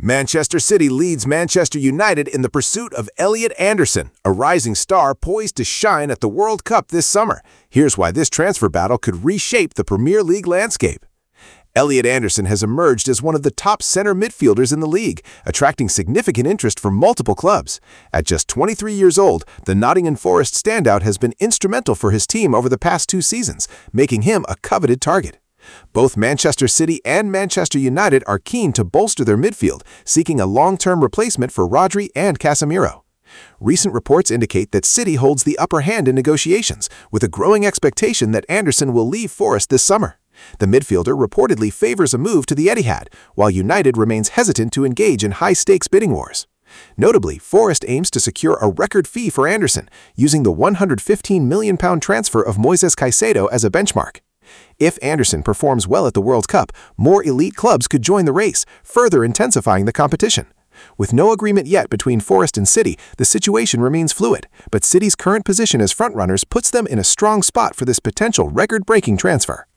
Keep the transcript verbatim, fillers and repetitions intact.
Manchester City leads Manchester United in the pursuit of Elliot Anderson, a rising star poised to shine at the World Cup this summer. Here's why this transfer battle could reshape the Premier League landscape. Elliot Anderson has emerged as one of the top center midfielders in the league, attracting significant interest from multiple clubs. At just twenty-three years old, the Nottingham Forest standout has been instrumental for his team over the past two seasons, making him a coveted target. Both Manchester City and Manchester United are keen to bolster their midfield, seeking a long-term replacement for Rodri and Casemiro. Recent reports indicate that City holds the upper hand in negotiations, with a growing expectation that Anderson will leave Forest this summer. The midfielder reportedly favors a move to the Etihad, while United remains hesitant to engage in high-stakes bidding wars. Notably, Forest aims to secure a record fee for Anderson, using the one hundred fifteen million pound transfer of Moises Caicedo as a benchmark. If Anderson performs well at the World Cup, more elite clubs could join the race, further intensifying the competition. With no agreement yet between Forest and City, the situation remains fluid, but City's current position as frontrunners puts them in a strong spot for this potential record-breaking transfer.